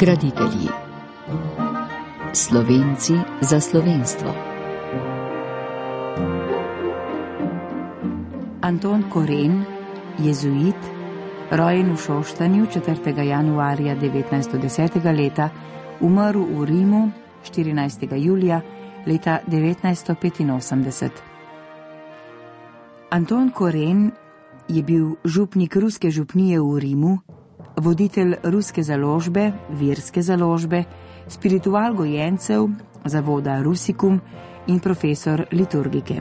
Graditelji. Slovenci za slovenstvo. Anton Koren, jezuit, rojen v Šoštanju 4. januarja 1910. leta, umrl v Rimu 14. julija leta 1985. Anton Koren je bil župnik ruske župnije v Rimu, voditelj ruske založbe, virske založbe, spiritual gojencev, zavoda Rusikum in profesor liturgike.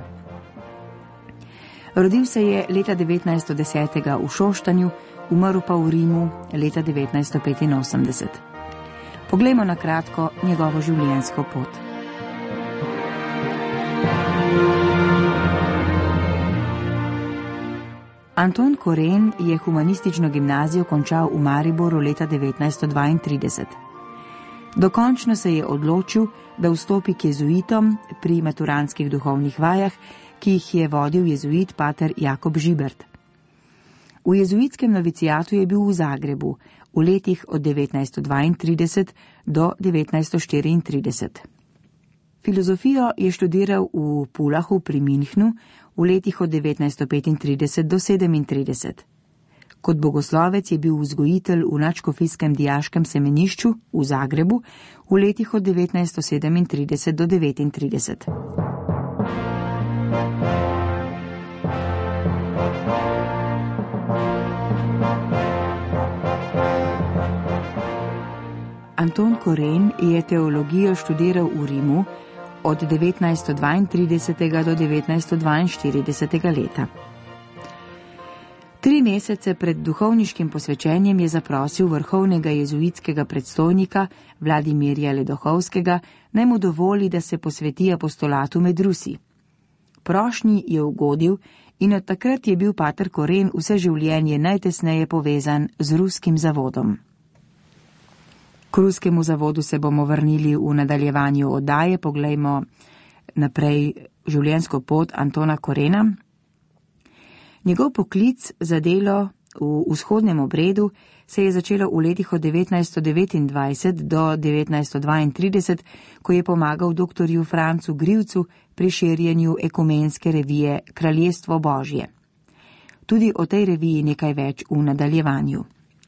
Rodil se je leta 1910. v Šoštanju, umrl pa v Rimu leta 1985. Poglejmo na kratko njegovo življenjsko pot. Anton Koren je humanistično gimnazijo končal v Mariboru leta 1932. Dokončno se je odločil, da vstopi k jezuitom pri maturantskih duhovnih vajah, ki jih je vodil jezuit pater Jakob Žibert. V jezuitskem novicijatu je bil v Zagrebu v letih od 1932 do 1934. Filozofijo je študiral v Pulahu pri Münchnu v letih od 1935 do 1937. Kot bogoslovec je bil vzgojitelj v nadškofijskem dijaškem semenišču v Zagrebu v letih od 1937 do 1939. Anton Koren je teologijo študiral v Rimu od 1932. do 1942. leta. 3 mesece pred duhovniškim posvečenjem je zaprosil vrhovnega jezuitskega predstojnika Vladimirja Ledohovskega, naj mu dovoli, da se posveti apostolatu med Rusi. Prošnji je ugodil in od takrat je bil pater Koren vse življenje najtesneje povezan z ruskim zavodom. K ruskemu zavodu se bomo vrnili v nadaljevanju oddaje. Poglejmo naprej življenjsko pot Antona Korena. Njegov poklic za delo v vzhodnem obredu se je začelo v letih od 1929 do 1932, ko je pomagal doktorju Francu Grivcu pri širjenju ekumenske revije Kraljestvo Božje. Tudi o tej reviji nekaj več v nadaljevanju.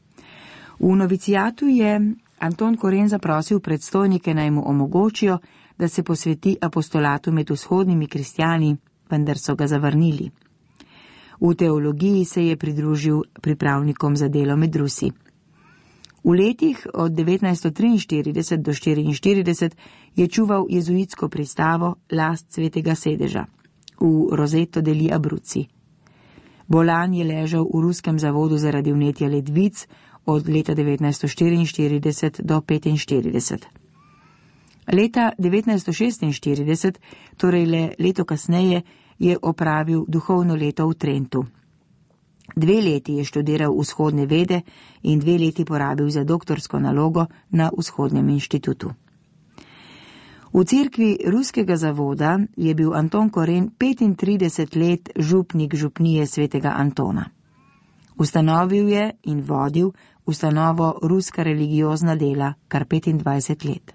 V novicijatu je Anton Koren zaprosil predstojnike, naj mu omogočijo, da se posveti apostolatu med vzhodnimi kristjani, vendar so ga zavrnili. V teologiji se je pridružil pripravnikom za delo med Rusi. V letih od 1943 do 1944 je čuval jezuitsko pristavo Last svetega sedeža v Roseto degli Abruzzi. Bolan je ležal v ruskem zavodu zaradi vnetja ledvic od leta 1944 do 1945. Leta 1946, torej le leto kasneje, je opravil duhovno leto v Trentu. 2 leti je študiral vzhodne vede in 2 leti porabil za doktorsko nalogo na Vzhodnem inštitutu. V cerkvi ruskega zavoda je bil Anton Koren 35 let župnik župnije svetega Antona. Ustanovil je in vodil ustanovo Ruska religiozna dela kar 25 let.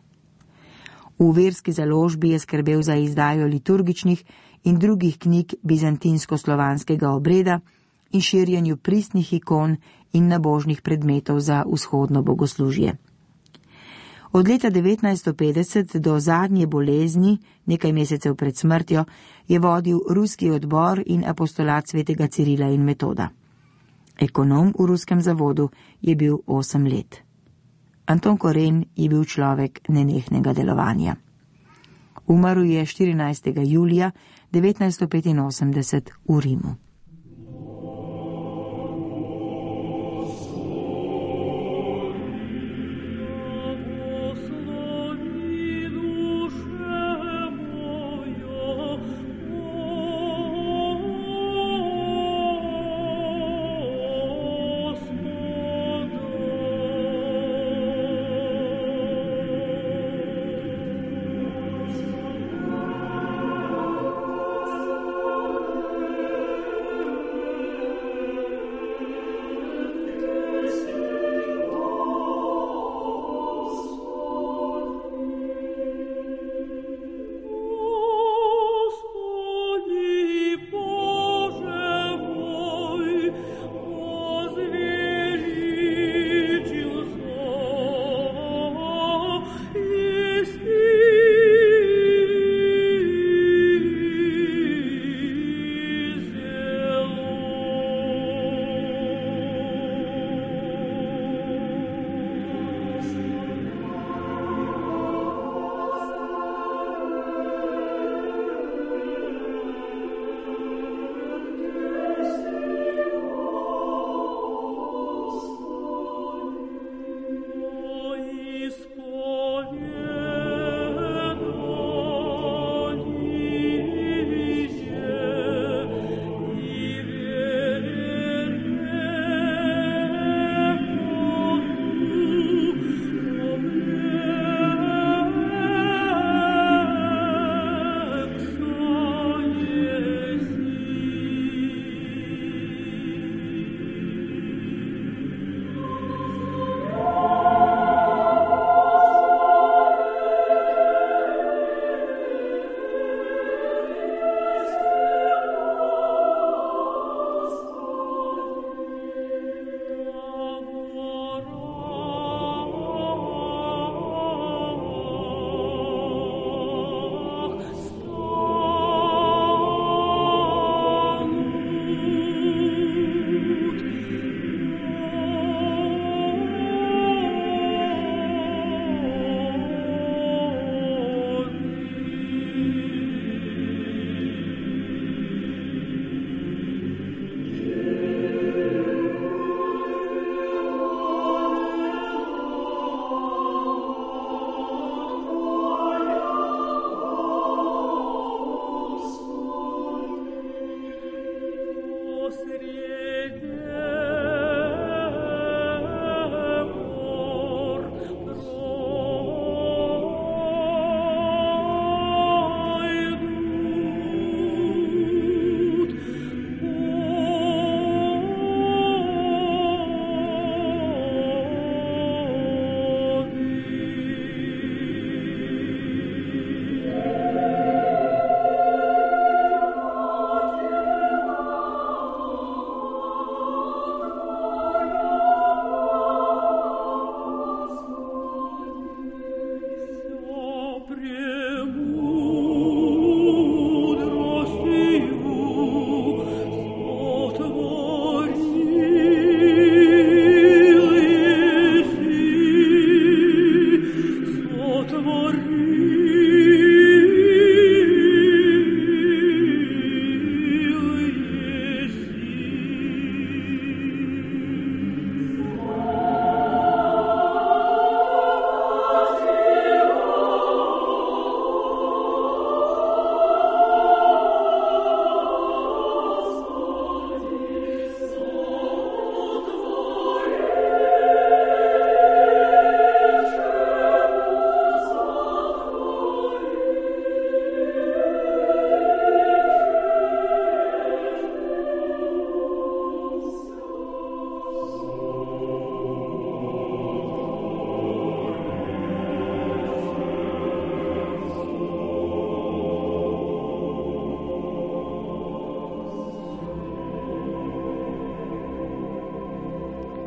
V verski založbi je skrbel za izdajo liturgičnih in drugih knjig bizantinsko-slovanskega obreda in širjenju pristnih ikon in nabožnih predmetov za vzhodno bogoslužje. Od leta 1950 do zadnje bolezni, nekaj mesecev pred smrtjo, je vodil ruski odbor in apostolat svetega Cirila in Metoda. Ekonom v ruskem zavodu je bil 8 let. Anton Koren je bil človek nenehnega delovanja. Umrl je 14. julija 1985 v Rimu.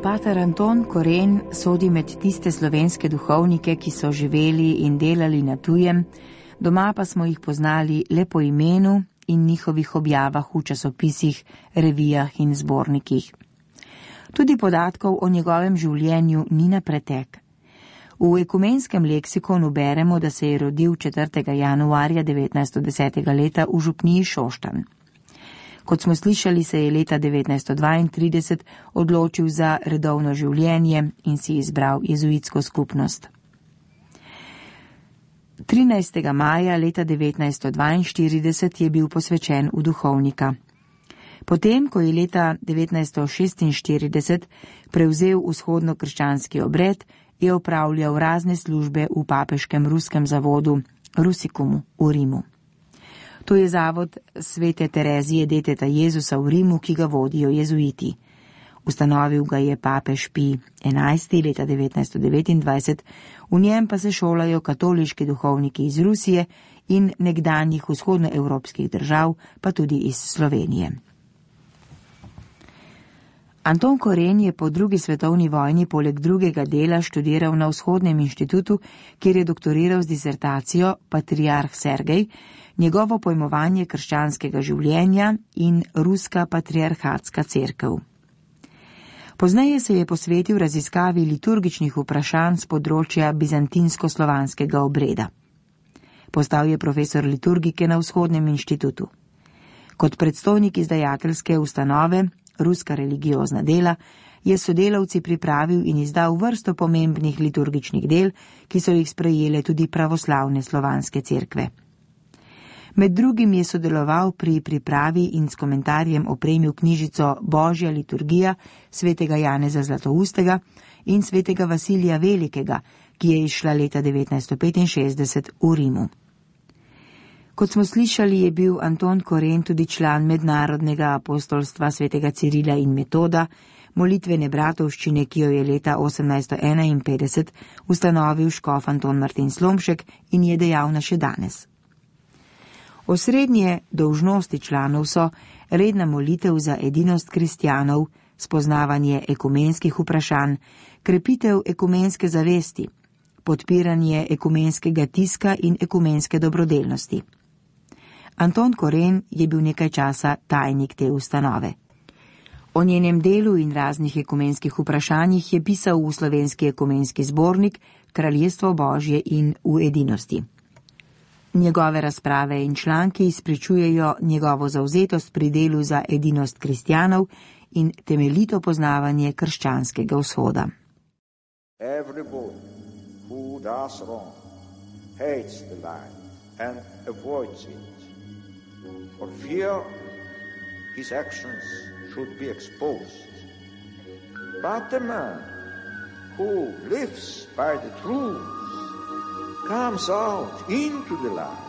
Pater Anton Koren sodi med tiste slovenske duhovnike, ki so živeli in delali na tujem, doma pa smo jih poznali le po imenu in njihovih objavah v časopisih, revijah in zbornikih. Tudi podatkov o njegovem življenju ni na pretek. V ekumenskem leksikonu beremo, da se je rodil 4. januarja 1910. leta v župniji Šoštanj. Kot smo slišali, se je leta 1932 odločil za redovno življenje in si izbral jezuitsko skupnost. 13. maja leta 1942 je bil posvečen v duhovnika. Potem, ko je leta 1946 prevzel vzhodno-krščanski obred, je opravljal razne službe v papeškem ruskem zavodu Rusikumu v Rimu. To je zavod svete Terezije deteta Jezusa v Rimu, ki ga vodijo jezuiti. Ustanovil ga je papež Pij XI leta 1929, v njem pa se šolajo katoliški duhovniki iz Rusije in nekdanjih vzhodnoevropskih držav, pa tudi iz Slovenije. Anton Koren je po drugi svetovni vojni poleg drugega dela študiral na Vzhodnem inštitutu, kjer je doktoriral z disertacijo Patriarh Sergej, njegovo pojmovanje krščanskega življenja in ruska patriarhatska cerkev. Pozneje se je posvetil raziskavi liturgičnih vprašanj z področja bizantinsko-slovanskega obreda. Postal je profesor liturgike na Vzhodnem inštitutu. Kot predstojnik izdajateljske ustanove Ruska religiozna dela je sodelavci pripravil in izdal vrsto pomembnih liturgičnih del, ki so jih sprejele tudi pravoslavne slovanske cerkve. Med drugim je sodeloval pri pripravi in s komentarjem opremil knjižico Božja liturgija svetega Janeza Zlatoustega in svetega Vasilija Velikega, ki je izšla leta 1965 v Rimu. Kot smo slišali, je bil Anton Koren tudi član mednarodnega apostolstva svetega Cirila in Metoda, molitvene bratovščine, ki jo je leta 1851 ustanovil škof Anton Martin Slomšek in je dejavna še danes. Osrednje dolžnosti članov so redna molitev za edinost kristjanov, spoznavanje ekumenskih vprašanj, krepitev ekumenske zavesti, podpiranje ekumenskega tiska in ekumenske dobrodelnosti. Anton Koren je bil nekaj časa tajnik te ustanove. O njenem delu in raznih ekumenskih vprašanjih je pisal v slovenski ekumenski zbornik Kraljestvo Božje in v edinosti. Njegove razprave in članki izpričujejo njegovo zavzetost pri delu za edinost kristjanov in temeljito poznavanje krščanskega vzhoda. Everybody who does wrong hates the light and avoids it. For fear his actions should be exposed. But the man who lives by the truth comes out into the light,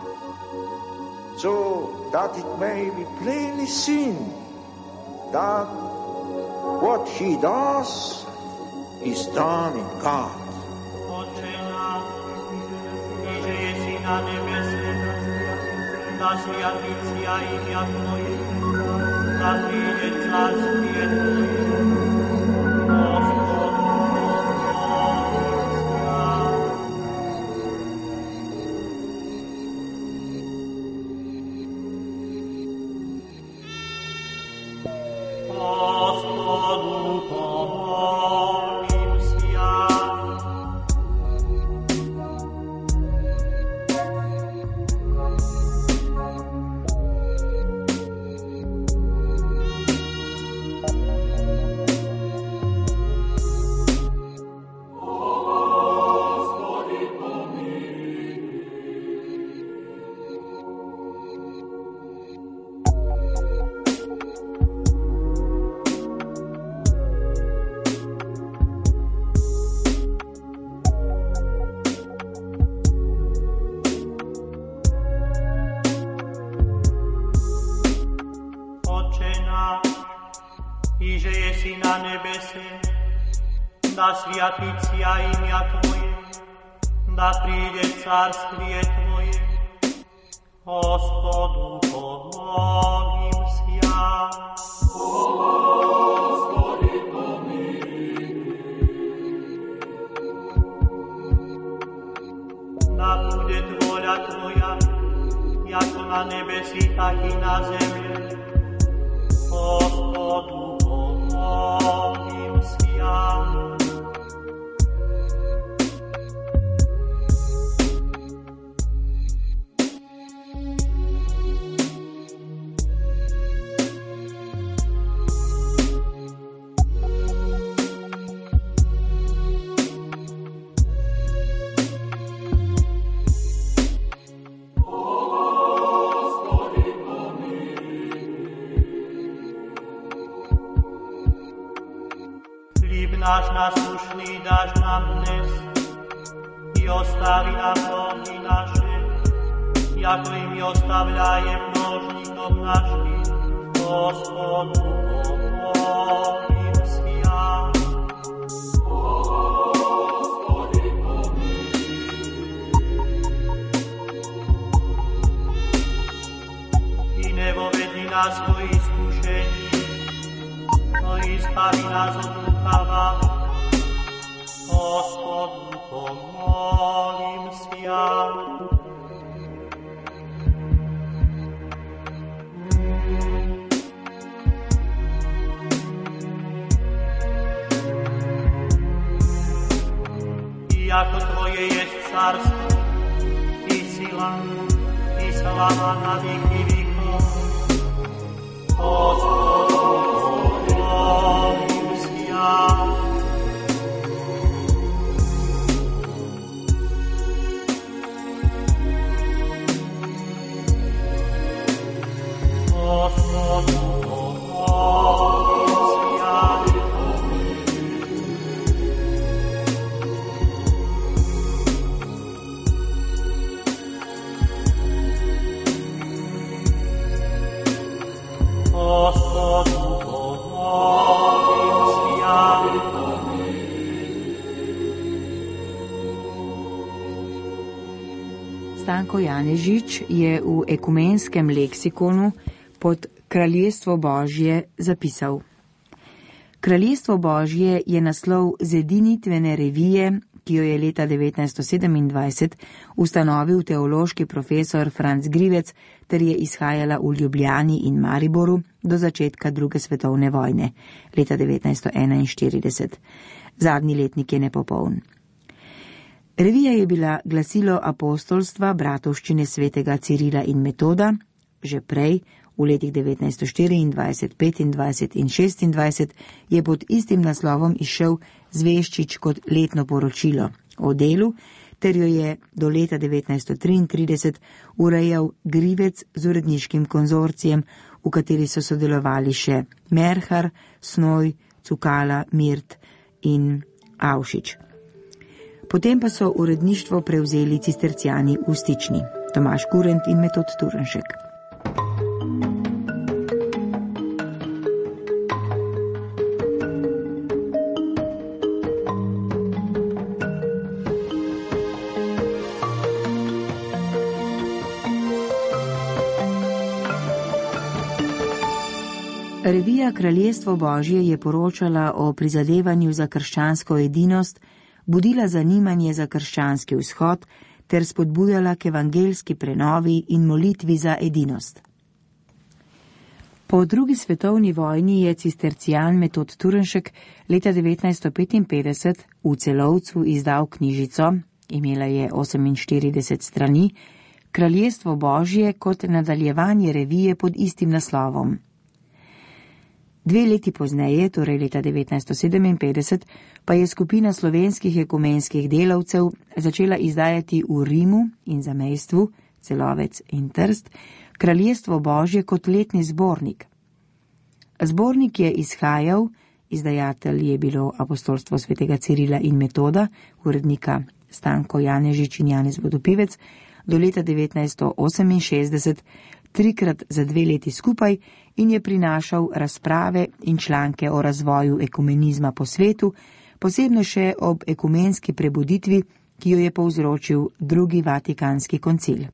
so that it may be plainly seen that what he does is done in God. Отче наш, иже еси на небесе, да святится имя Твое, да придет царствие Твое, да святится имя Твое, да придет царствие Твое, Господу помолимся. Господи помилуй. Tvoja, jako na nebesi, tak i na zemi. Gospodu pomogim si ja. Náš naslušný dáš nám dnes i ostavi nám dlhy naše, jako im i ostavljajem množnikom našim. Gospodu pomogim si ja. Gospodi pomogim. I ne vovedi nas u iskušenje, no izbavi nas od lukava. Gospodu pomolim si ja. Iako Tvoje je carstvo, i sila, i slava na vijek i vijekov. Gospodu pomolim si ja. Stanko Janežič je v ekumenskem leksikonu pod Kraljestvo Božje zapisal: Kraljestvo Božje je naslov zedinitvene revije, ki jo je leta 1927 ustanovil teološki profesor Franc Grivec, ter je izhajala v Ljubljani in Mariboru do začetka druge svetovne vojne, leta 1941. Zadnji letnik je nepopoln. Revija je bila glasilo apostolstva bratovščine svetega Cirila in Metoda, že prej, v letih 1924, 25 in 26, je pod istim naslovom izšel Zveščič kot letno poročilo o delu, ter jo je do leta 1933 urejal Grivec z uredniškim konzorcijem, v kateri so sodelovali še Merhar, Snoj, Cukala, Mirt in Avšič. Potem pa so uredništvo prevzeli cisterciani v Stični, Tomaž Kurent in Metod Turnšek. Revija Kraljestvo Božje je poročala o prizadevanju za krščansko edinost, budila zanimanje za krščanski vzhod ter spodbujala k evangeljski prenovi in molitvi za edinost. Po drugi svetovni vojni je cistercijan Metod Turnšek leta 1955 v Celovcu izdal knjižico, imela je 48 strani, Kraljestvo Božje kot nadaljevanje revije pod istim naslovom. 2 leti pozneje, torej leta 1957, pa je skupina slovenskih ekumenskih delavcev začela izdajati v Rimu in zamejstvu, Celovec in Trst, Kraljestvo Božje kot letni zbornik. Zbornik je izhajal, izdajatelj je bilo apostolstvo svetega Cirila in Metoda, urednika Stanko Janežič in Janez Vodopivec, do leta 1968, 3krat za 2 leti skupaj, in je prinašal razprave in članke o razvoju ekumenizma po svetu, posebno še ob ekumenski prebuditvi, ki jo je povzročil drugi Vatikanski koncil.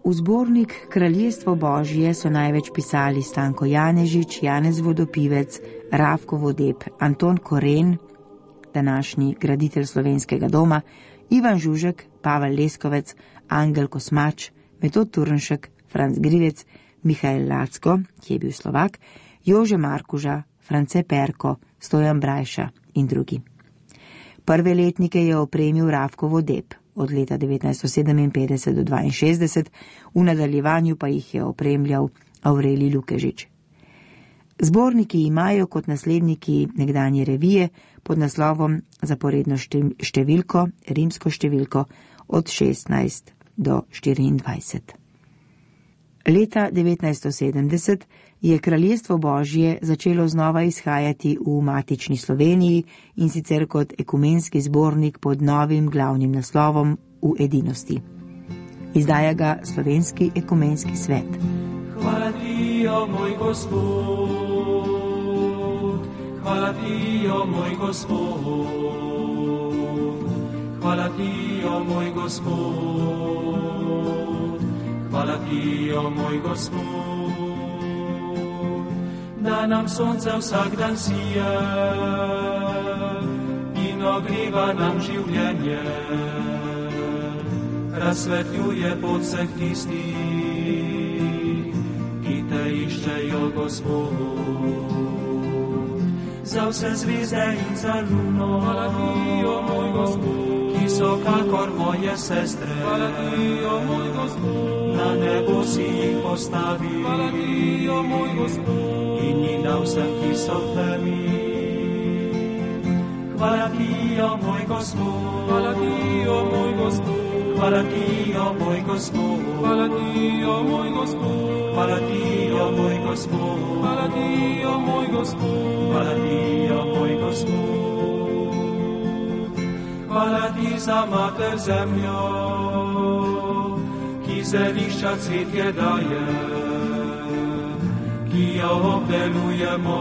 V zbornik Kraljestvo Božje so največ pisali Stanko Janežič, Janez Vodopivec, Ravko Vodeb, Anton Koren, današnji graditelj Slovenskega doma, Ivan Žužek, Pavel Leskovec, Angel Kosmač, Metod Turnšek, Franc Grivec, Mihael Lacko, ki je bil Slovak, Jože Markuža, France Perko, Stojan Brajša in drugi. Prve letnike je opremil Ravko Vodeb od leta 1957 do 1962, v nadaljevanju pa jih je opremljal Aurelij Lukežič. Zborniki imajo kot nasledniki nekdanje revije pod naslovom zaporedno številko, rimsko številko od 16 do 24. Leta 1970 je Kraljestvo Božje začelo znova izhajati v matični Sloveniji in sicer kot ekumenski zbornik pod novim glavnim naslovom V edinosti. Izdaja ga Slovenski ekumenski svet. Hvala ti, o moj Gospod, hvala ti, o moj Gospod, hvala ti, o moj Gospod, hvala ti, o moj Gospod, da nam sonce vsak dan sije in ogriva nam življenje, razsvetljuje pot vseh tistih, ki te iščejo, Gospod. Za vse zvezde in za luno, hvala ti, o moj Gospod, ki so kakor moje sestre, hvala ti, o moj Gospod, na nebo si jih postavi, hvala ti, o moj Gospod, in jih na vsem, ki so v temi. Hvala ti, o moj Gospod, hvala ti, o moj Gospod, hvala ti, o moj Gospod, hvala ti, o moj Gospod, hvala ti, o moj Gospod, hvala ti, o moj Gospod, hvala ti, o moj Gospod. Hvala ti za mater zemljo, ki zelišča cvetje daje, ki jo obdelujemo,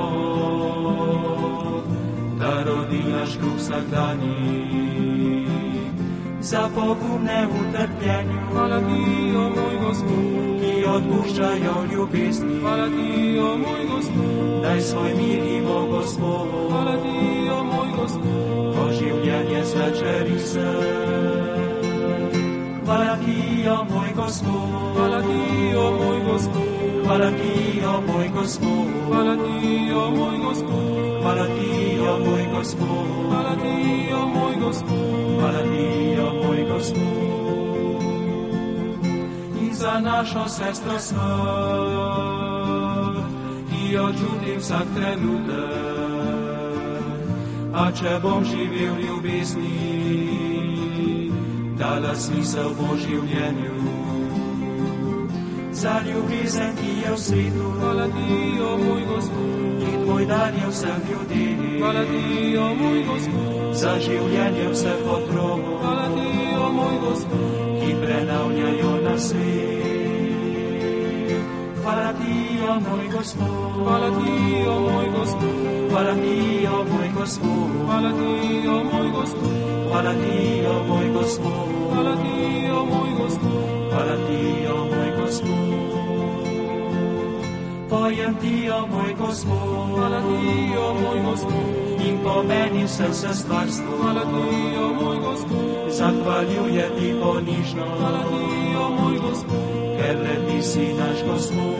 da rodi naš kruh vsakdanji. Za pogumne v trpljenju, hvala ti, o moj Gospod, ki odpuščajo ljubezni, hvala ti, o moj Gospod, daj svoj mir ima, Gospod, hvala ti, o moj Gospod, o življenje zvečeri se. Hvala ti, o moj Gospod, hvala ti, o moj Gospod, hvala ti, o moj Gospod, hvala ti, o moj Gospod, hvala ti, o moj Gospod, hvala ti, o moj Gospod, hvala ti, o moj Gospod. In za našo sestro smrt, ki jo čutim vsak trenutek, a če bom živel v ljubezni, dala smisel po življenju. Za ljubezen, ki je v svetu, hvala ti, o moj Gospod, ki tvoj dar je vsem ljudem, hvala ti, o moj Gospod, za življenje vseh otrok, hvala ti, o moj Gospod, ki prenavljajo na svet. Hvala ti, o moj Gospod, hvala ti, o moj Gospod, hvala ti, o moj Gospod, hvala ti, o moj Gospod, hvala ti, o moj Gospod, hvala ti, o moj Gospod, hvala ti, o moj Gospod. Pojem ti, o moj Gospod, hvala ti, o moj Gospod, in pomenim se vse stvarstvo, hvala ti, o moj Gospod, zahvaljuje ti ponižno, hvala ti, o moj Gospod, ker le ti si naš Gospod.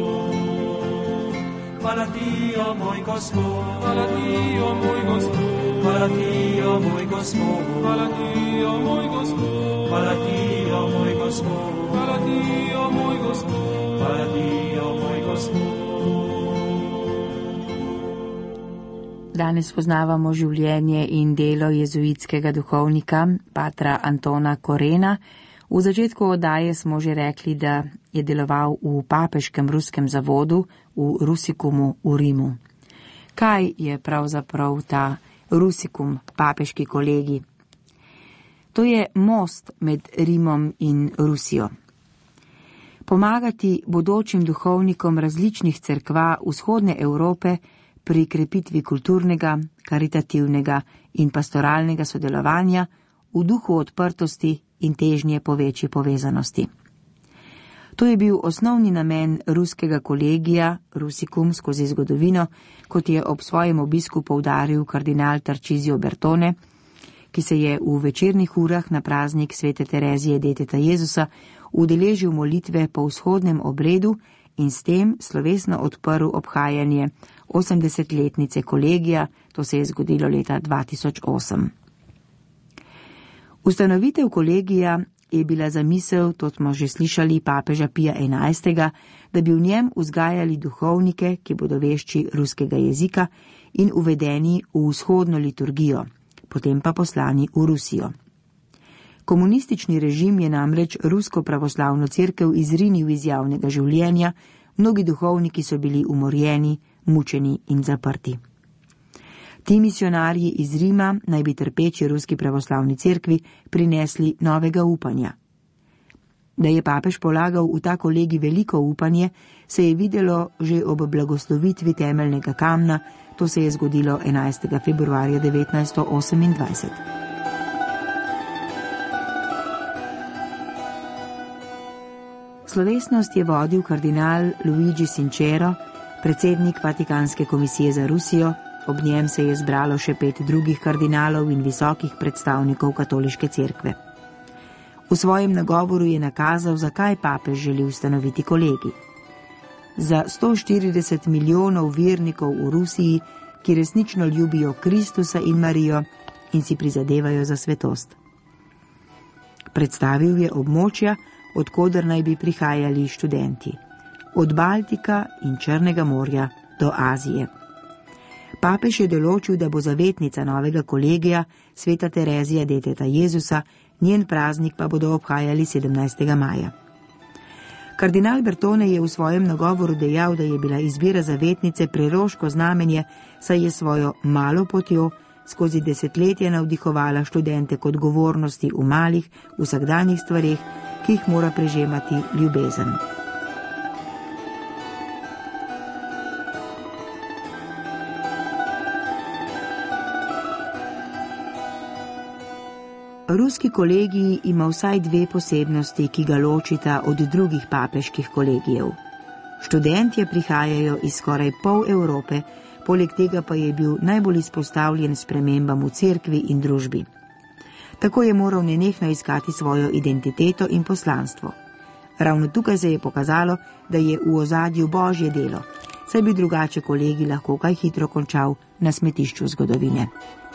Hvala ti, o moj Gospod, hvala ti, o moj Gospod, hvala ti, o moj Gospod, hvala ti, o moj Gospod, hvala ti, o moj Gospod, hvala ti, o moj Gospod, hvala ti, o moj Gospod. Danes poznavamo življenje in delo jezuitskega duhovnika patra Antona Korena. V začetku oddaje smo že rekli, da je deloval v papeškem ruskem zavodu v Rusikumu v Rimu. Kaj je pravzaprav ta Rusikum, papeški kolegi? To je most med Rimom in Rusijo. Pomagati bodočim duhovnikom različnih cerkva vzhodne Evrope pri krepitvi kulturnega, karitativnega in pastoralnega sodelovanja v duhu odprtosti in težnje po večji povezanosti. To je bil osnovni namen ruskega kolegija Rusicum skozi zgodovino, kot je ob svojem obisku poudaril kardinal Tarcísio Bertone, ki se je v večernih urah na praznik svete Terezije deteta Jezusa udeležil molitve po vzhodnem obredu in s tem slovesno odprl obhajanje 80-letnice kolegija, to se je zgodilo leta 2008. Ustanovitev kolegija je bila zamisel, to smo že slišali, papeža Pija XI., da bi v njem vzgajali duhovnike, ki bodo vešči ruskega jezika in uvedeni v vzhodno liturgijo, potem pa poslani v Rusijo. Komunistični režim je namreč rusko pravoslavno cerkev izrinil iz javnega življenja, mnogi duhovniki so bili umorjeni, mučeni in zaprti. Ti misionarji iz Rima naj bi trpeči ruski pravoslavni cerkvi prinesli novega upanja. Da je papež polagal v ta kolegij veliko upanje, se je videlo že ob blagoslovitvi temeljnega kamna, to se je zgodilo 11. februarja 1928. Slovesnost je vodil kardinal Luigi Sincero, predsednik Vatikanske komisije za Rusijo, ob njem se je zbralo še 5 drugih kardinalov in visokih predstavnikov katoliške cerkve. V svojem nagovoru je nakazal, zakaj papež želi ustanoviti kolegij. Za 140 milijonov vernikov v Rusiji, ki resnično ljubijo Kristusa in Marijo in si prizadevajo za svetost. Predstavil je območja, odkoder naj bi prihajali študenti, od Baltika in Črnega morja do Azije. Papež je določil, da bo zavetnica novega kolegija sveta Terezija deteta Jezusa, njen praznik pa bodo obhajali 17. maja. Kardinal Bertone je v svojem nagovoru dejal, da je bila izbira zavetnice preroško znamenje, saj je svojo malo potjo skozi desetletja navdihovala študente k odgovornosti v malih, vsakdanjih stvareh, ki jih mora prežemati ljubezen. Ruski kolegij ima vsaj 2 posebnosti, ki ga ločita od drugih papeških kolegijev. Študentje prihajajo iz skoraj pol Evrope, poleg tega pa je bil najbolj izpostavljen spremembam v cerkvi in družbi. Tako je moral nenehno iskati svojo identiteto in poslanstvo. Ravno tukaj se je pokazalo, da je v ozadju Božje delo, saj bi drugače kolegij lahko kaj hitro končal na smetišču zgodovine.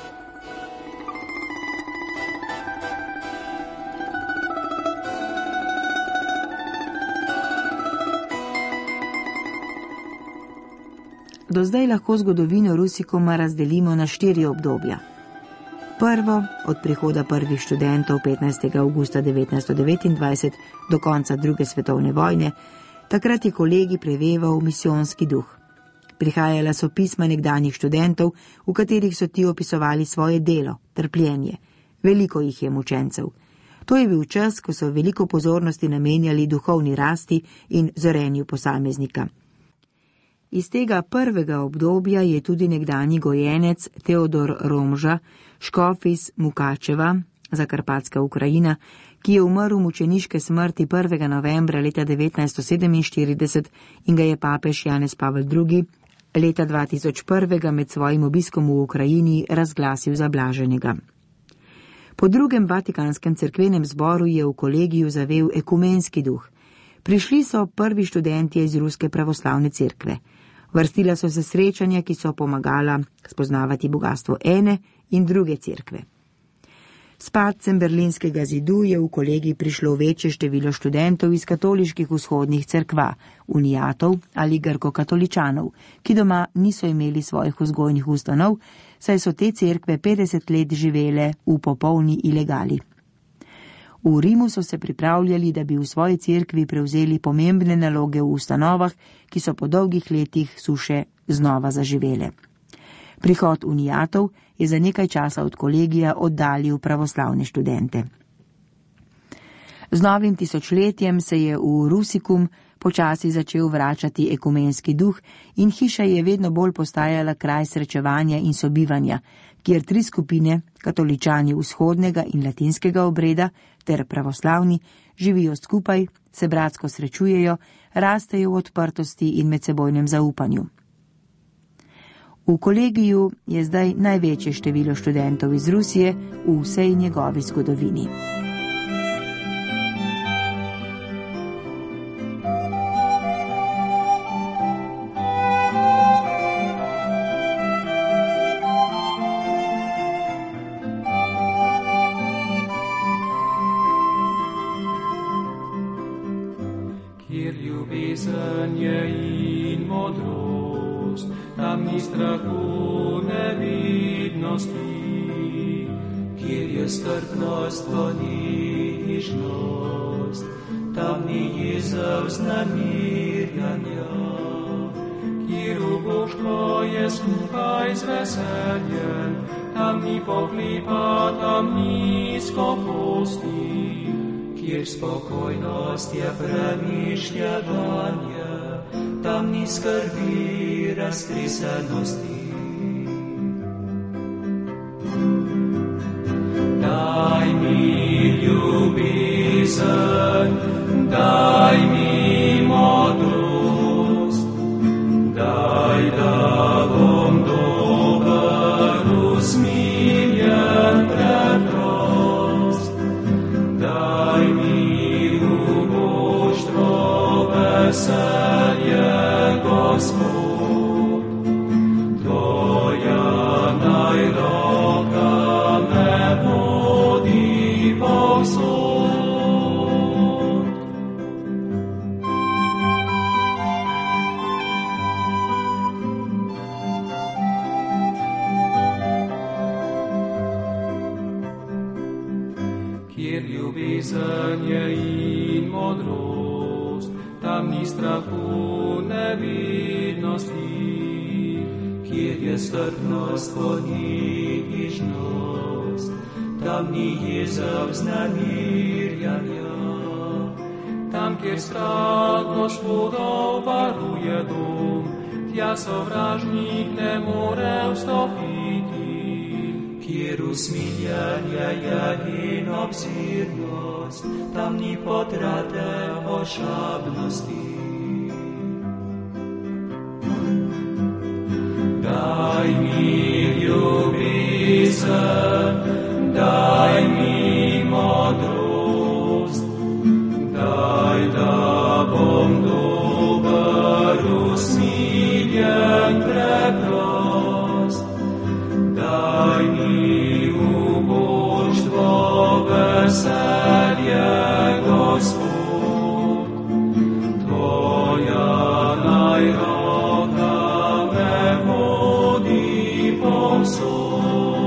Do zdaj lahko zgodovino Rusicuma razdelimo na 4 obdobja. Prvo, od prihoda prvih študentov 15. avgusta 1929 do konca druge svetovne vojne, takrat je kolegij preveval misijonski duh. Prihajala so pisma nekdanjih študentov, v katerih so ti opisovali svoje delo, trpljenje. Veliko jih je mučencev. To je bil čas, ko so veliko pozornosti namenjali duhovni rasti in zorenju posameznika. Iz tega prvega obdobja je tudi nekdanji gojenec Teodor Romža, škof iz Mukačeva, Zakarpatska Ukrajina, ki je umrl mučeniške smrti 1. novembra leta 1947 in ga je papež Janez Pavel II. Leta 2001 med svojim obiskom v Ukrajini razglasil za blaženega. Po drugem Vatikanskem cerkvenem zboru je v kolegiju zavel ekumenski duh. Prišli so prvi študentje iz Ruske pravoslavne cerkve. Vrstila so se srečanja, ki so pomagala spoznavati bogatstvo ene in druge cerkve. S padcem Berlinskega zidu je v kolegij prišlo večje število študentov iz katoliških vzhodnih cerkva, unijatov ali grkokatoličanov, ki doma niso imeli svojih vzgojnih ustanov, saj so te cerkve 50 let živele v popolni ilegali. V Rimu so se pripravljali, da bi v svoji cerkvi prevzeli pomembne naloge v ustanovah, ki so po dolgih letih suše znova zaživele. Prihod unijatov je za nekaj časa od kolegija oddaljil pravoslavne študente. Z novim tisočletjem se je v Rusicum počasi začel vračati ekumenski duh in hiša je vedno bolj postajala kraj srečevanja in sobivanja, kjer 3 skupine, katoličani vzhodnega in latinskega obreda ter pravoslavni, živijo skupaj, se bratsko srečujejo, rastejo v odprtosti in medsebojnem zaupanju. V kolegiju je zdaj največje število študentov iz Rusije v vsej njegovi zgodovini. Kjer ljubezen je in modrost, tam ni strahu nevidnosti. Kjer je strpnost, ponižnost, tam ni jezel vznemirjanja. Kjer ubožko je skupaj z veseljem, tam ni pohlepa, tam ni skoposti. Kjer spokojnost je premišljevanje, tam ni skrbi raztresenosti. Daj mi ljubezen, daj mi modrost, daj, da bom dober, usmiljen, preprost. Daj mi uboštvo, veselje, Gospod. Tvoja najroka me vodi povsod. Kjer ljubezen je in modrost, tam ni strahu nevidnosti. Kjer je strpnost, ponižnost, tam ni jezel vznemirjanja. Tam, kjer strah Gospodov varuje dom, tja sovražnik ne more vstopiti. Kjer usmiljenje je in obzirnost, tam ni potrate ošabnosti. Daj mi ljubezen, daj mi modrost, daj, da bom dober, usmiljen, preprost. Daj mi uboštvo, veselje, Gospod. Tvoja najroka me vodi povsod.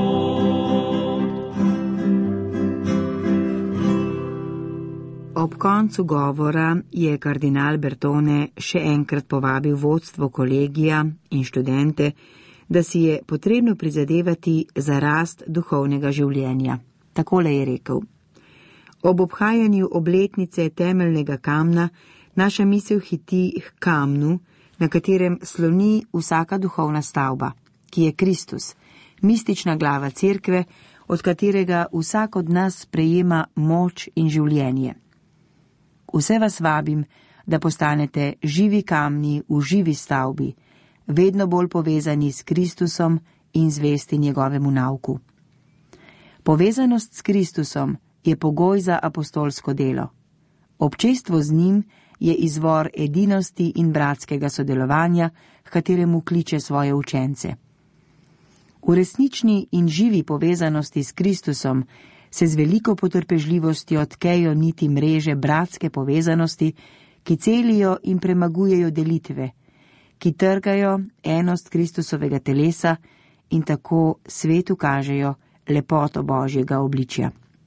Ob koncu govora je kardinal Bertone še enkrat povabil vodstvo kolegija in študente, da si je potrebno prizadevati za rast duhovnega življenja. Takole je rekel: ob obhajanju obletnice temeljnega kamna naša misel hiti k kamnu, na katerem sloni vsaka duhovna stavba, ki je Kristus, mistična glava cerkve, od katerega vsak od nas prejema moč in življenje. Vse vas vabim, da postanete živi kamni v živi stavbi, vedno bolj povezani s Kristusom in zvesti njegovemu nauku. Povezanost s Kristusom je pogoj za apostolsko delo. Občestvo z njim je izvor edinosti in bratskega sodelovanja, h kateremu kliče svoje učence. V resnični in živi povezanosti s Kristusom se z veliko potrpežljivostjo tkejo niti mreže bratske povezanosti, ki celijo in premagujejo delitve, ki trgajo enost Kristusovega telesa in tako svetu kažejo lepoto Božjega obličja.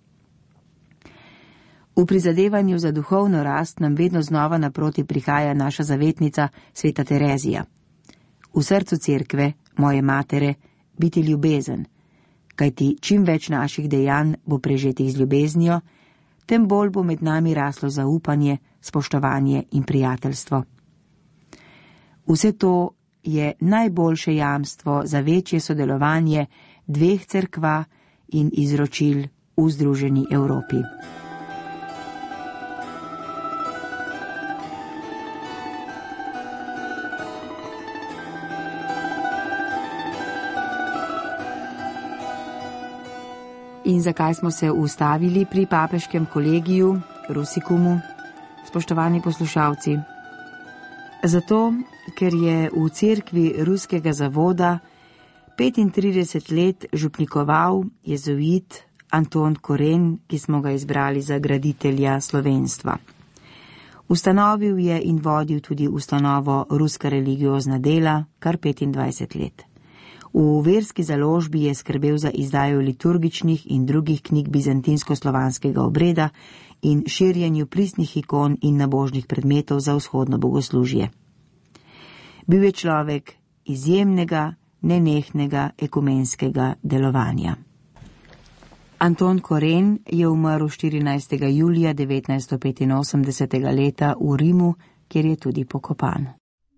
V prizadevanju za duhovno rast nam vedno znova naproti prihaja naša zavetnica sveta Terezija. V srcu cerkve, moje matere, biti ljubezen, kajti čim več naših dejanj bo prežetih z ljubeznijo, tem bolj bo med nami raslo zaupanje, spoštovanje in prijateljstvo. Vse to je najboljše jamstvo za večje sodelovanje dveh cerkva in izročil v združeni Evropi. In zakaj smo se ustavili pri papeškem kolegiju, Rusikumu, spoštovani poslušalci? Zato, ker je v cerkvi ruskega zavoda 35 let župnikoval jezuit Anton Koren, ki smo ga izbrali za graditelja slovenstva. Ustanovil je in vodil tudi ustanovo Ruska religiozna dela kar 25 let. V verski založbi je skrbel za izdajo liturgičnih in drugih knjig bizantinsko-slovanskega obreda in širjenju pristnih ikon in nabožnih predmetov za vzhodno bogoslužje. Bil je človek izjemnega, nenehnega ekumenskega delovanja. Anton Koren je umrl 14. julija 1985. leta v Rimu, kjer je tudi pokopan.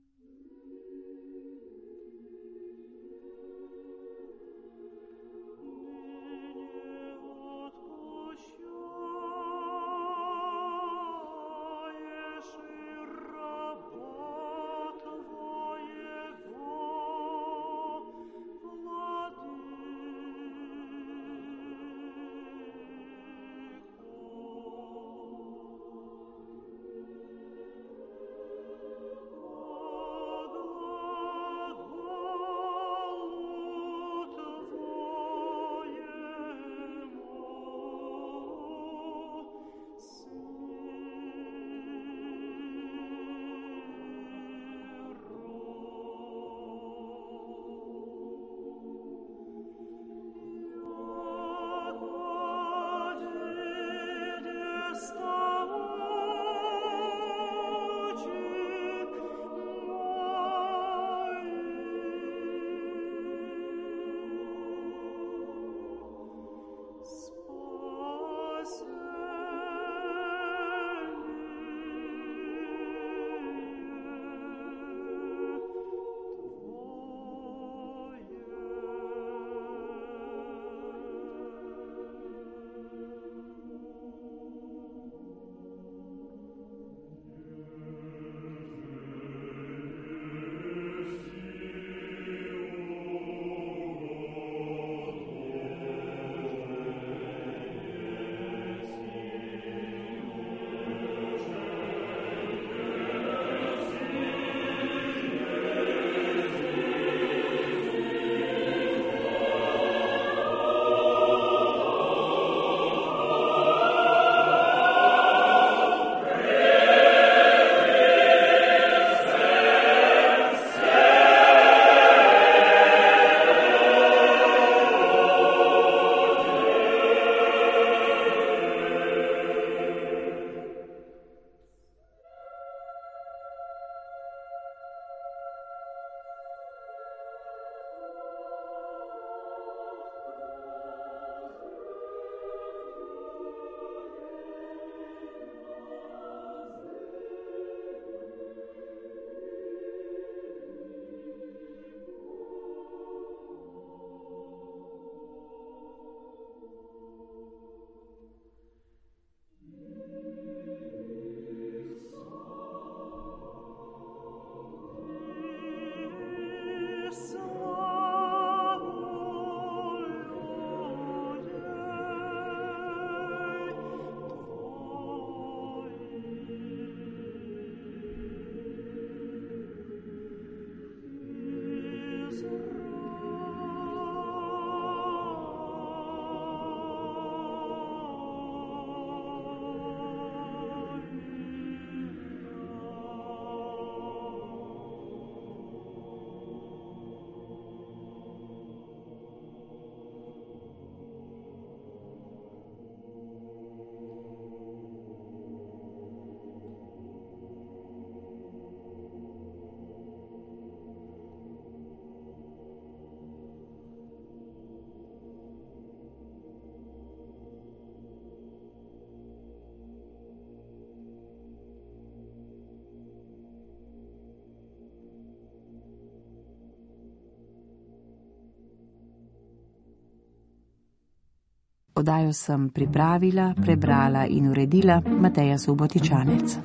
Oddajo sem pripravila, prebrala in uredila Mateja Subotičanec.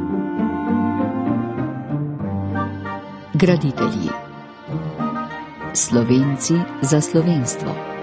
Graditelji. Slovenci za slovenstvo.